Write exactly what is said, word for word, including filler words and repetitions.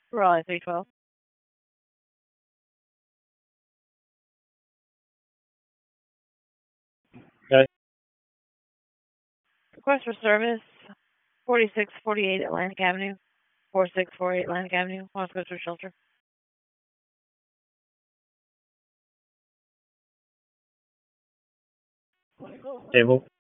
Raleigh three twelve. Okay. Request for service forty-six forty-eight Atlantic Avenue. forty-six forty-eight Atlantic Avenue. Wants to go to a shelter. Table.